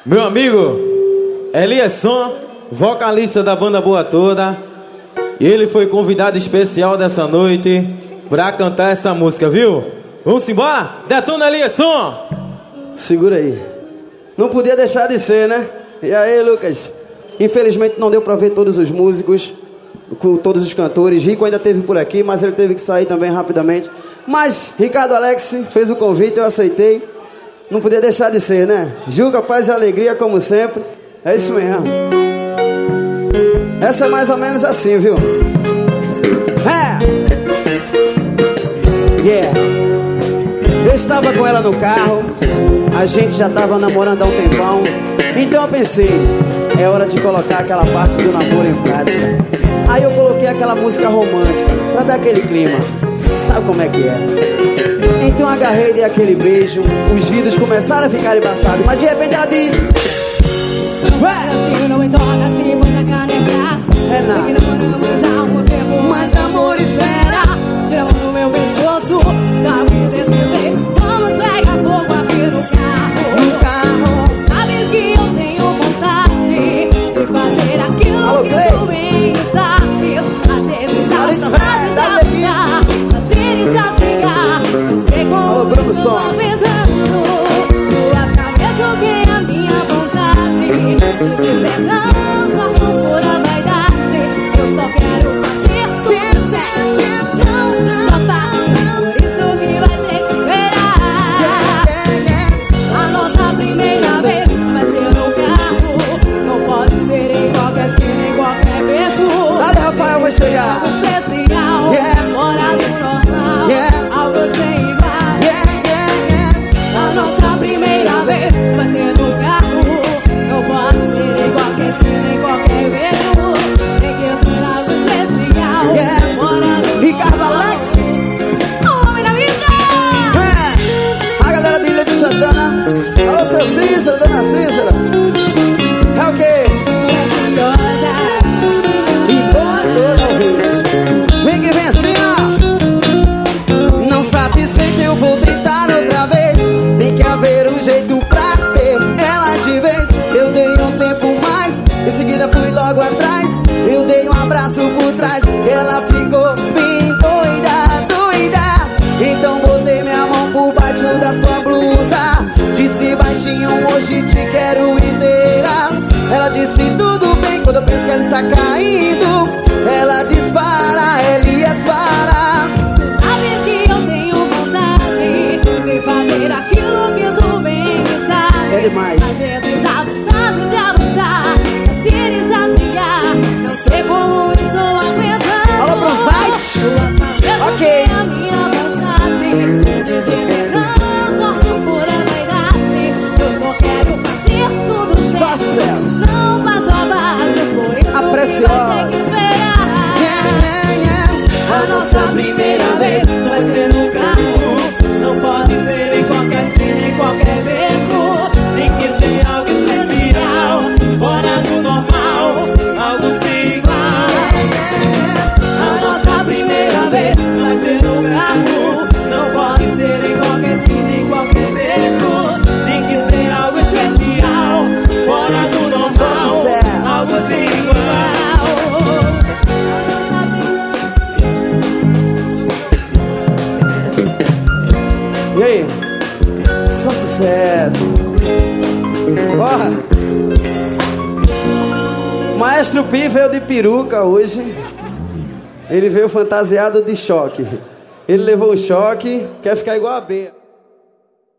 Meu amigo Eliasson, vocalista da banda Boa Toda, ele foi convidado especial dessa noite pra cantar essa música, viu? Vamos embora? Detona, Eliasson! Segura aí. Não podia deixar de ser, né? E aí, Lucas? Infelizmente não deu pra ver todos os músicos, com todos os cantores. Rico ainda esteve por aqui, mas ele teve que sair também rapidamente. Mas Ricardo Alex fez o convite, eu aceitei. Não podia deixar de ser, né? Juca, paz e alegria, como sempre. É isso mesmo. Essa é mais ou menos assim, viu? Yeah. Eu estava com ela no carro, a gente já estava namorando há um tempão. Então eu pensei, é hora de colocar aquela parte do namoro em prática. Aí eu coloquei aquela música romântica pra dar aquele clima. Sabe como é que é? Então agarrei, dei aquele beijo. Os vidros começaram a ficar embaçados, mas de repente ela disse: é nada, mas amor espera. Tira a mão do meu pescoço, sabe descer. Vamos pegar fogo aqui no carro. Sabe que eu tenho vontade de fazer aquilo que tu bem sabes. Fazer exaustado da vida, fazer exaustar. Não sei como estou aumentando. Tuas cabeças que é a minha vontade. Se tiver não, a loucura vai dar. Eu só quero fazer tudo certo. Não, só faço. Por isso que vai ter que esperar. A nossa primeira vez vai ser no carro. Não pode ser em qualquer esquina, em qualquer beco. Dale, Rafael, vai chegar. Algo especial, fora do normal, algo sem igual. A nossa primeira vez vai ser no carro. Não pode ser em qualquer esquina, em qualquer beco. Tem que ser algo especial, fora do Ricardo Alex, normal. Homem da vida! a galera do Ilha de Santana. Alô, seu Cícero, dona Cícera. É o quê? E Boa Toda. Vem que vem assim, ó. Não satisfeito, eu vou tentar outra vez. Tem que haver um jeito pra ter ela de vez. Eu dei um tempo mais, em seguida fui logo atrás. Eu dei um abraço por trás, ela ficou bem doida, doida. Então botei minha mão por baixo da sua blusa. Disse baixinho, hoje te quero inteira. Ela disse tudo bem, quando eu penso que ela está caindo, ela dispara, Elias para. Sabe que eu tenho vontade de fazer aquilo que tu bem sabe. É demais. Fazer desabusado de avançar, se desafiar. Não sei como estou aguentando. Alô, Bronzite. Ok. É a minha vontade de te pegando, a loucura vai dar. Eu só quero fazer tudo certo. Só sucesso. Não passo a base, por isso A preciosa. vai ter que esperar. A nossa primeira vez vai ser no carro. Não pode ser em qualquer esquina, em qualquer beco. Tem que ser algo especial, fora do normal, algo sem igual. A nossa primeira vez vai ser no carro. Não pode ser em qualquer esquina, em qualquer beco. Tem que ser algo especial, fora do normal, algo sem igual. E aí? Só sucesso. Bora. Maestro Pi veio de peruca hoje. Ele veio fantasiado de choque. Ele levou um choque, quer ficar igual a B.